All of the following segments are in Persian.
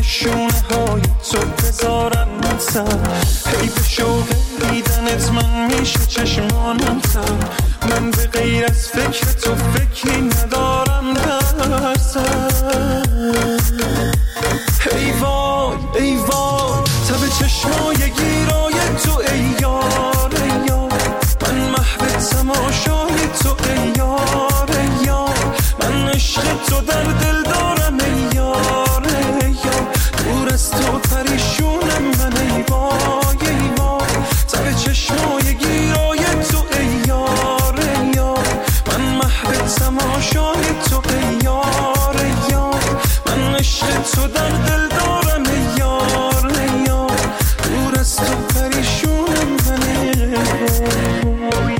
شونه های تو بذارم سر، هی به شوق دیدنت من میشه چشمانم تر، من به غیر از فکر تو فکری ندارم در سر. ای وای ای وای تب چشمای گیرای تو ای یار ای یار، من محو تماشای تو ای یار ای یار، من عشق تو در دل دارم ای یار ای یار، دور از تو پریشونم من ای وای ای وای تب چشمای گیرای تو ای یار ای یار، من محو تماشای تو ای یار ای یار، من عشق تو در دل دارم ای یار ای یار، دور از تو پریشونم من ای وای.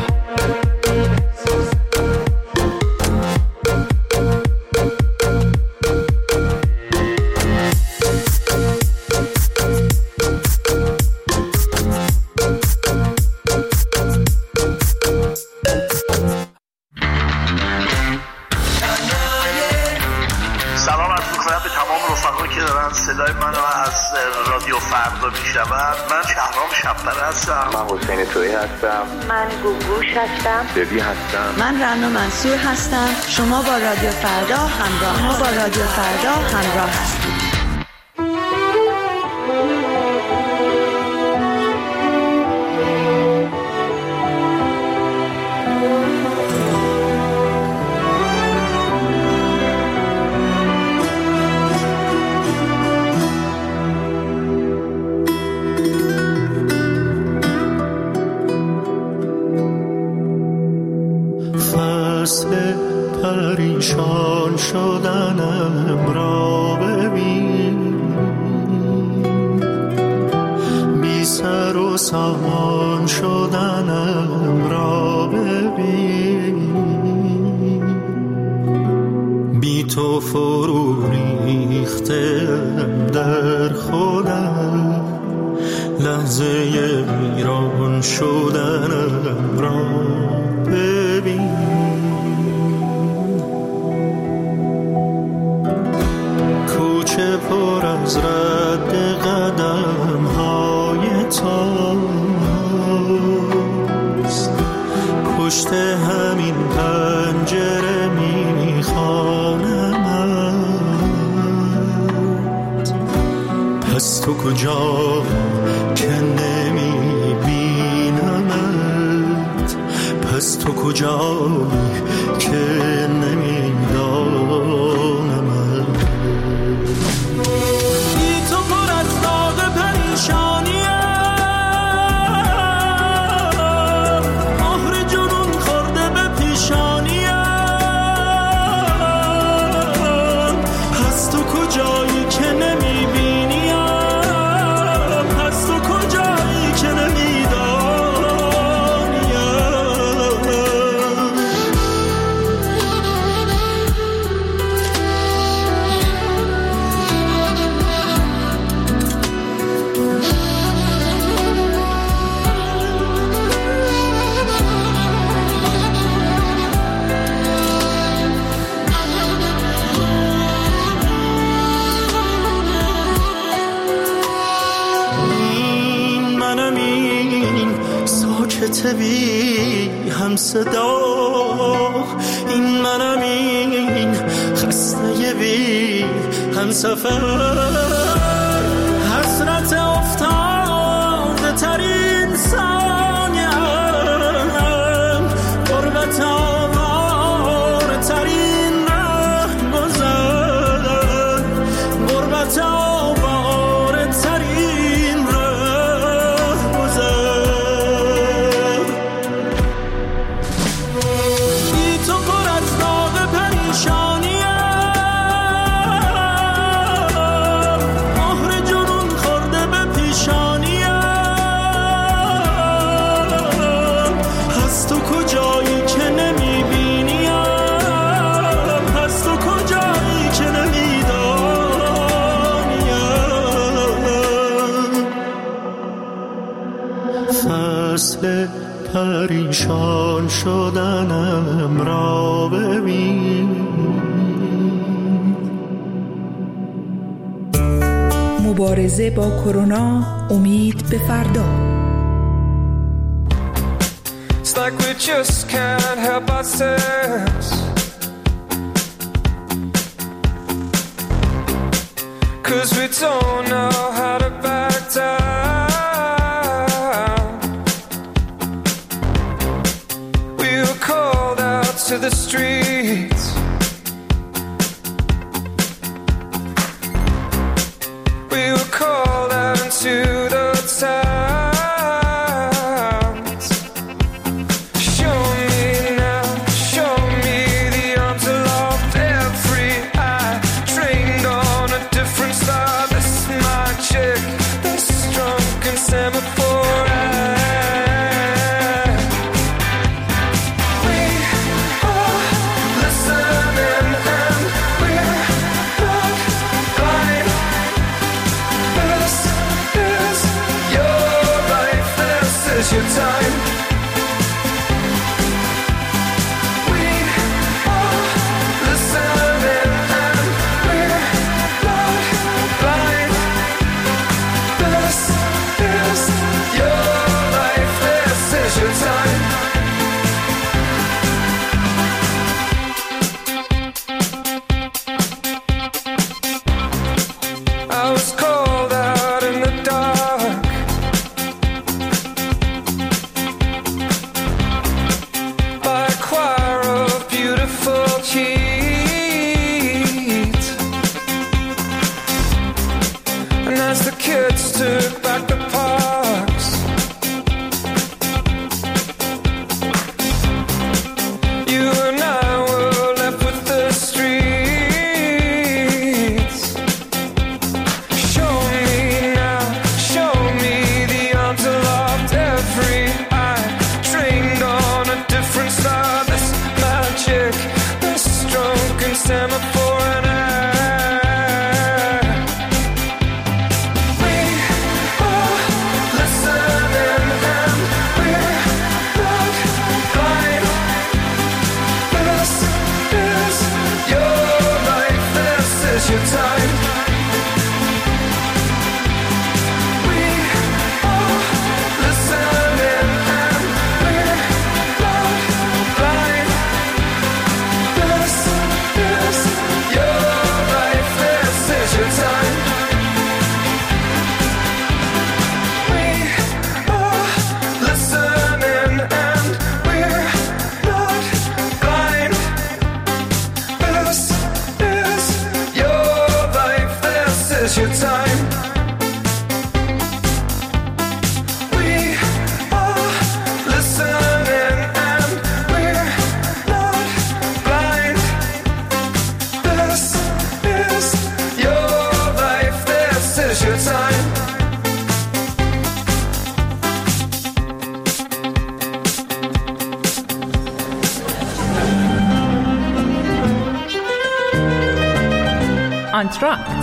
صدای منو از رادیو فردا میشنون. من شهرام شب‌پره هستم. من حسین تویی هستم. من گوگوش هستم. ببی هستم. من رنا منصور هستم. شما با رادیو فردا همراه هستید. پریشان شدنم را ببین، بی سر و سامان شدنم را ببین، بی تو فرو ریختم در خودم، لحظه ویران شدنم را ببین. کوچه پر از رد قدم های تاست، پشت همین پنجره میخوانمت، پس تو کجا که نمیبینمت، پس تو کجا که نمیدانمت. بی تو پر از داغ پریشانیم، مهر جنون خورده به پیشانیم، پس تو کجایی که نمیبینیم، پس تو کجایی که بی هم صدا، این منم این خسته بی هم سفر، حسرت افتاده ترین ثانیم، غربت آواره ترین رهگذر، غربت آواره ترین رهگذر. فصل پریشان شدنم را ببین، مبارزه با کرونا، امید به فردا. It's like we just can't help ourselves, 'cause we don't know how to back down. We were called out to the streets, we were called out into the towns. Show me now, show me the arms aloft, every eye trained on a different star. This magic, this drunken semaphore. We are listening and we're not blind. This is your life, this is your time. We are listening and we're not blind. This is your life, this is your time. I was called out in the dark, by a choir of beautiful heat. And as the kids took back the parks, you and I were left with the streets. Show me now, show me the arms aloft, every eye trained on a different star. This magic, this drunken semaphore and air. We are listening and we're not blind. This is your life, this is your time. We are listening and we're not blind. This is your life, this is your time. We are listening and we're not blind. This is your life, this is your time. We are listening and we're not blind. This is your life, this is your time. آنتراکت.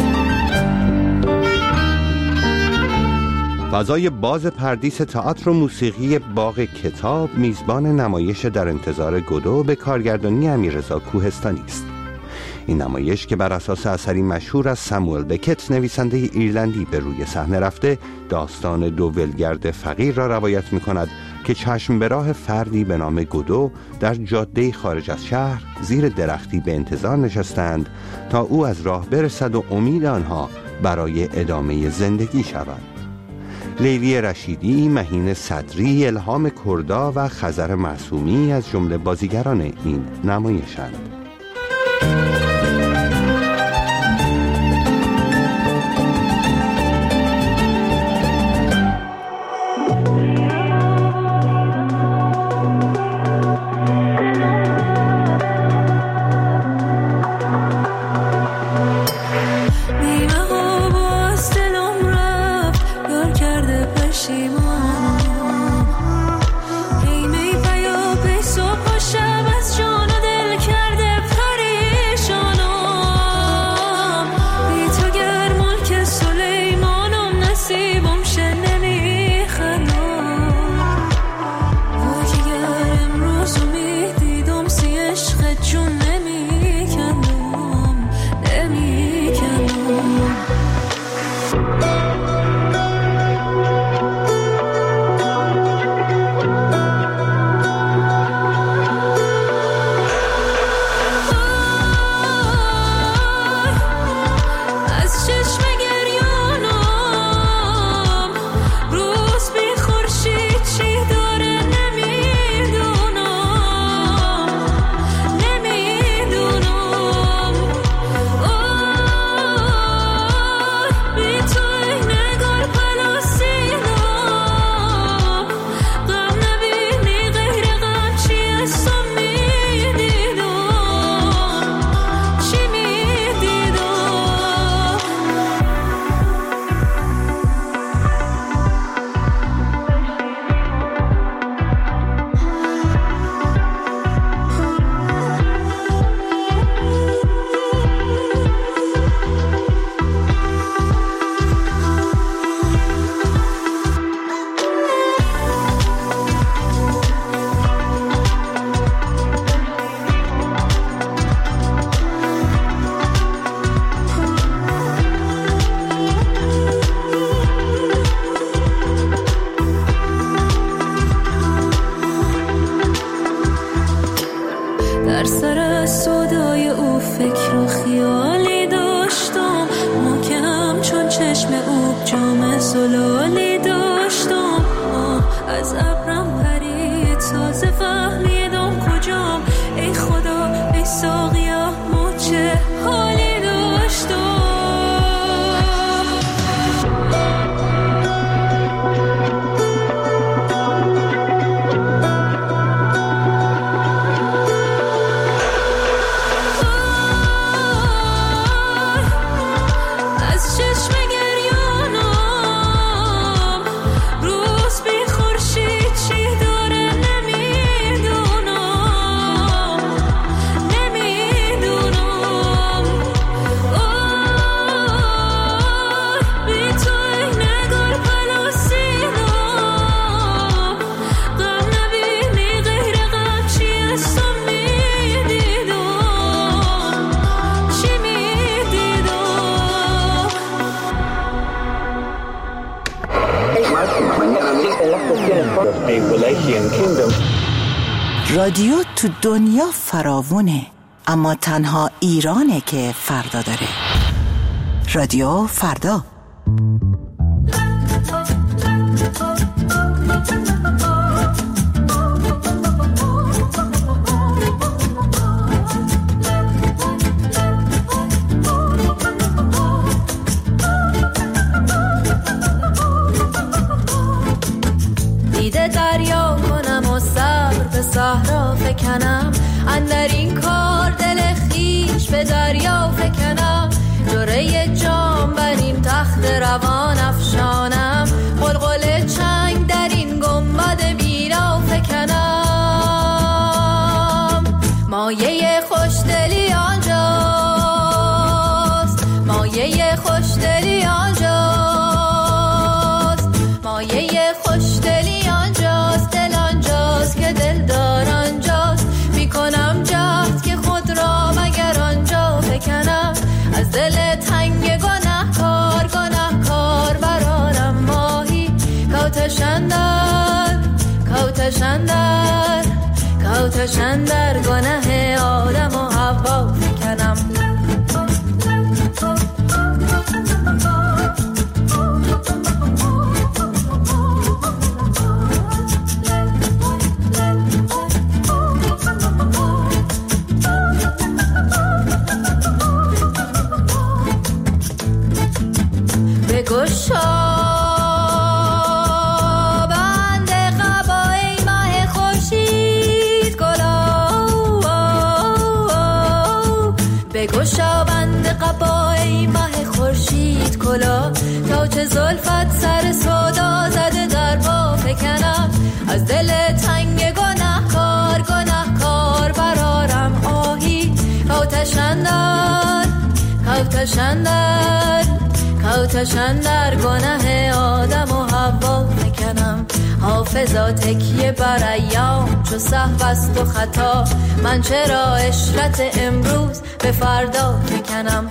فضای باز پردیس تئاتر و موسیقی باغ کتاب میزبان نمایش در انتظار گودو به کارگردانی امیررضا کوهستانی است. این نمایش که بر اساس اثری مشهور از ساموئل بکت نویسنده ایرلندی به روی صحنه رفته، داستان دو ولگرد فقیر را روایت می‌کند که چشم به راه فردی به نام گودو در جاده خارج از شهر زیر درختی به انتظار نشستند تا او از راه برسد و امید آنها برای ادامه زندگی شود. لیلی رشیدی، مهین صدری، الهام کردا و خضر معصومی از جمله بازیگران این نمایشند. Hey, می پیاپی صبح و شب از جان و دل کرده زلالی داشتم از ابرم پرید تازه فهمیدم کجام ای خدا ای ساقیا ما چه حالی داشتم رادیو تو دنیا فراوونه، اما تنها ایرانه که فردا داره. رادیو فردا. دیده دریا کنم و سر به صحرا فکنم، اندر این کار دل خیش به دریا فکنم، جوره جام بر این تخت روان افشانم، قلقل چنگ در این گنبد میرا فکنم. مایه خوشدلی آنجاست، مایه خوشدلی آنجاست، مایه خوشدلی آنجاست، دل آنجاست که دل دار آنجاست، میکنم جهد که خود را مگر آنجا بکنم، از دل تنگ گناهکار گناهکار برارم ماهی، کوتشندر کوتشندر کوتشندر گناه آدم و حوا بکنم. بند قبای ماه خورشید گلا، بگشا بند قبای ماه خورشید کلا، تا چه زلفت سر سودا زده در پا فکنم، از دل تنگ گناهکار گناهکار برارم آهی، کوتشندر کوتشندر کوتشندر گناه آدم و حوا میکنم. حافظا تکیه بر ایام چو سهو است و خطا، من چرا عشرت امروز به فردا میکنم.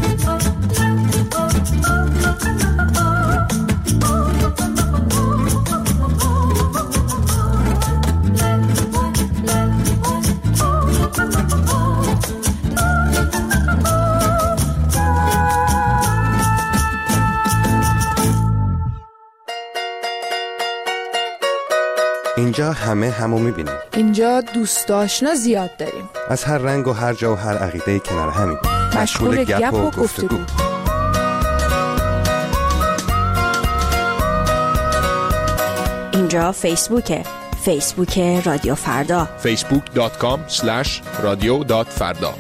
اینجا همه همو میبینیم. اینجا دوست آشنا زیاد داریم، از هر رنگ و هر جا و هر عقیده کنار همیم، مشغول گپ و گفتگو. اینجا فیسبوکه، فیسبوک رادیو فردا، facebook.com/radio.farda.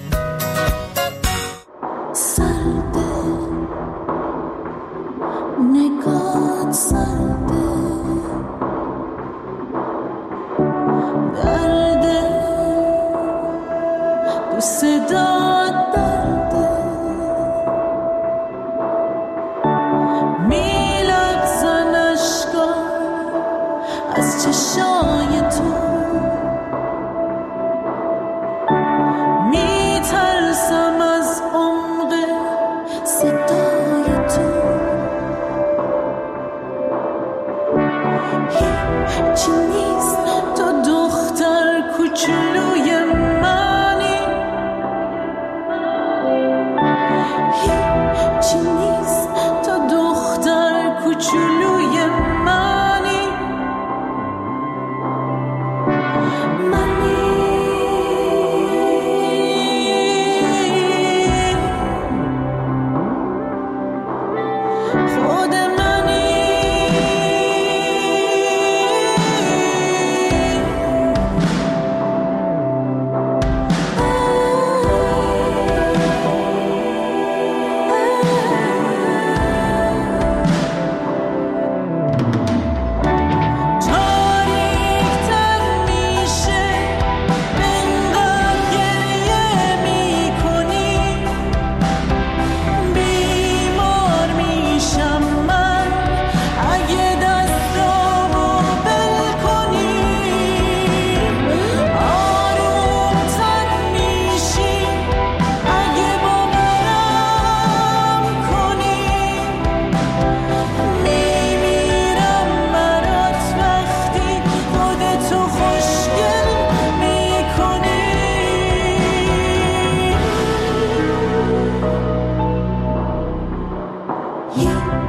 چشای تو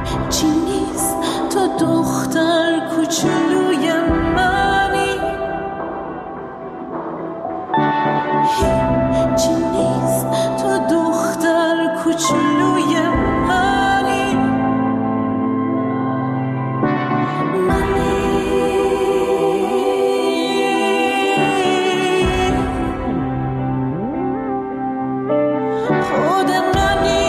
هیچی نیست تو دختر کوچولوی منی، هیچی نیست تو دختر کوچولوی منی، خود منی.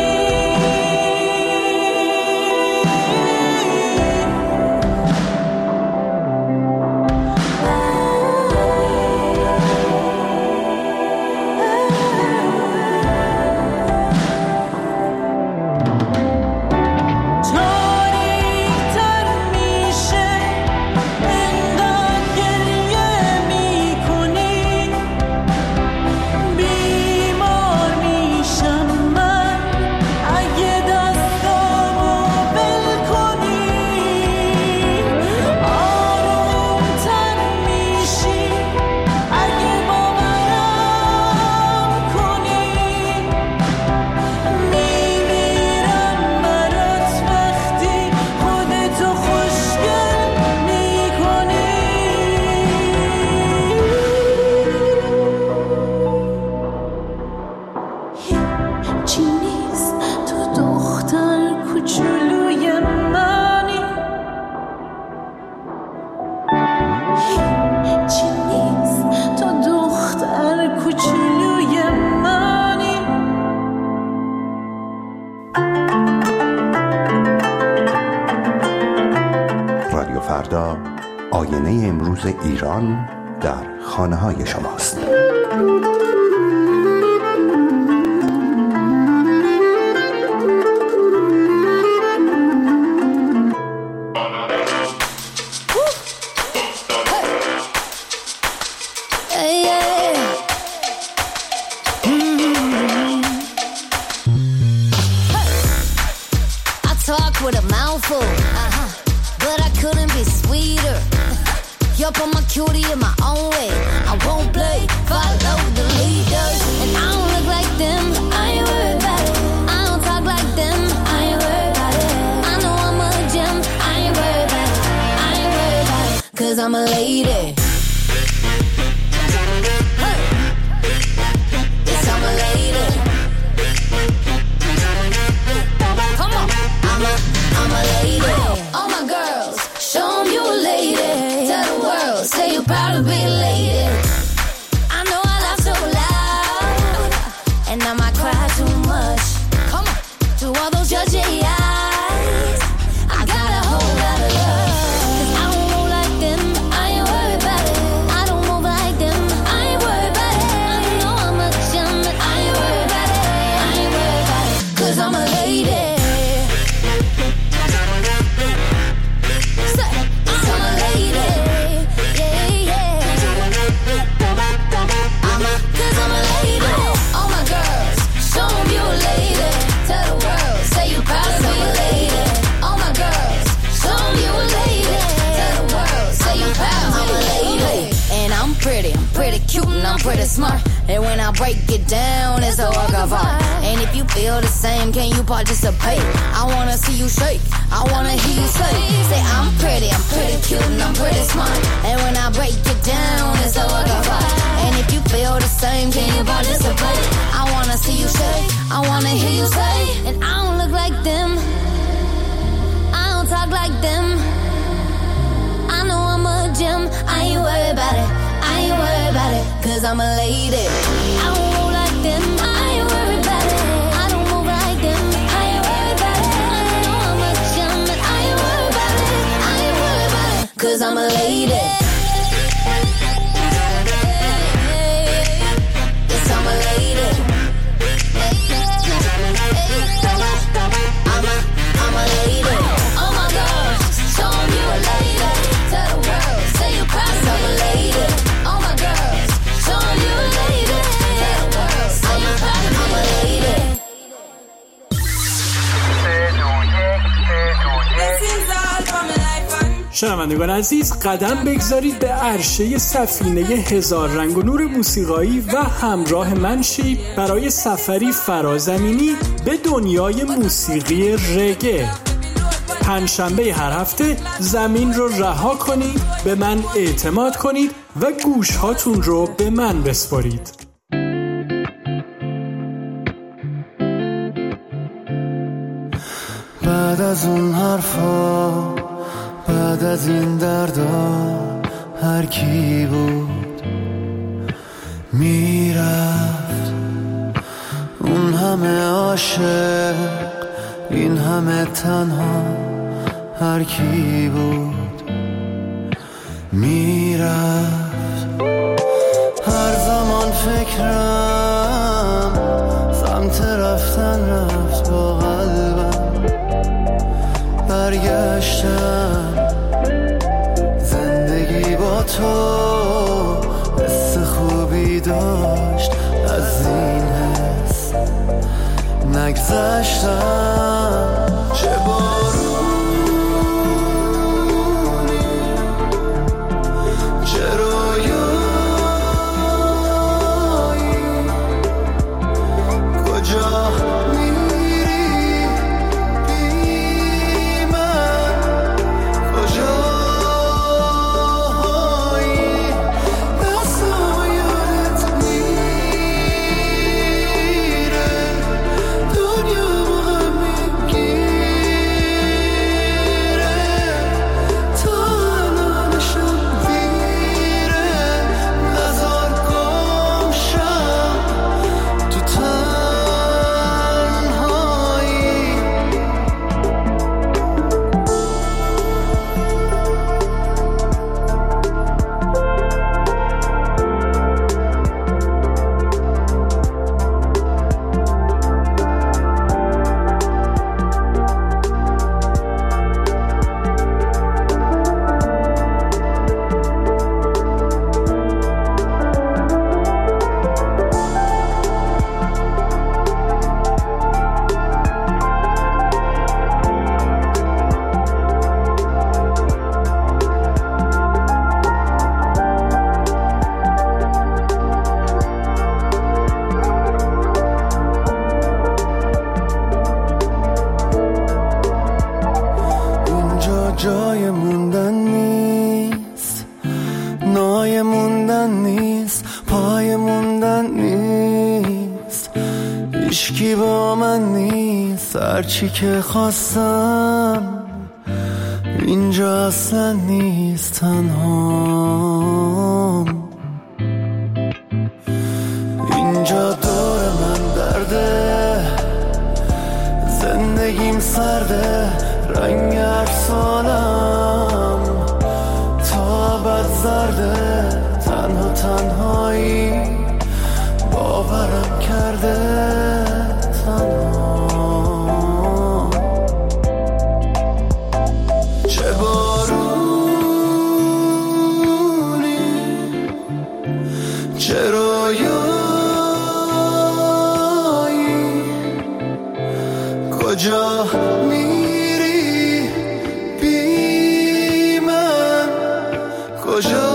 رادیو فردا، آینه امروز ایران در خانه های شماست. With a mouthful, but I couldn't be sweeter. You're on my cutie in my own way. I won't play, follow the leaders. And I don't look like them, I ain't worried about it. I don't talk like them, I ain't worried about it. I know I'm a gem, I ain't worried about it. I ain't worried about it, 'cause I'm a lady. Hey. Yes, I'm a lady. Come on, I'm a lady. All my girls, show 'em you a lady. Tell the world, say you're proud to be a lady. I know I laugh so loud, and I might cry too much. Come on, to all those judgy eyes, I got a whole lot of love. 'Cause I don't move like them, I ain't worried about it. I don't move like them, I ain't worried about it. I know I'm a gem, but I ain't worried about it. I ain't worried about it, 'cause I'm a lady. Pretty cute and I'm pretty smart. And when I break it down, it's a work of art. And if you feel the same, can you participate? I wanna see you shake, I wanna hear you say I'm pretty cute and I'm pretty smart. And when I break it down, it's a work of art. And if you feel the same, can you participate? I wanna see you shake, I wanna hear you say. And I don't look like them, I don't talk like them. I know I'm a gem, I ain't worried about it. I ain't worried about it, 'cause I'm a lady. I don't move like them, I ain't worried about it. I don't move like them, I ain't worried about it. I know I'm a gem, but I ain't worried about it. I ain't worried about it, 'cause I'm a lady. Yes, I'm a lady. I'm a lady. Oh my gosh, show 'em you a lady. Tell the world, say you're proud, I'm a lady. Oh my girls, show 'em you a lady. Tell the world, say you're proud, I'm a lady. شنوندگان عزیز، قدم بگذارید به عرشه سفینه هزار رنگ و نور موسیقایی و همراه من شید برای سفری فرازمینی به دنیای موسیقی رگه. پنجشنبه هر هفته زمین رو رها کنید، به من اعتماد کنید و گوش هاتون رو به من بسپارید. بعد از اون حرفا، بعد از این دردا، هر کی بود میرفت. اون همه عاشق، این همه تنها، هر کی بود میرفت. هر زمان فکرم سمت رفتن رفت، با قلبم برگشتم. زندگی با تو حس خوبی داشت، از این حس نگذشتم. چه بارونی، چه رویایی، کجا میری بی من، کجایی دستم یادت میره، دنیا مهم میگیره، تا الانشم دیره. نزار گم شم تو تنهایی. اینجا جای موندن نیست، نای موندن نیست، پای موندن نیست. هیچکی با من نیست، هرچی که خواستم اینجا اصلا نیست. تنهام اینجا دور من درده، زندگیم سرده، رنگ افسانم تا بد زرده. تنها تنهایی باورم کرده، تنها. چه بارونی، چه رویایی، کجا میری بی من، کجا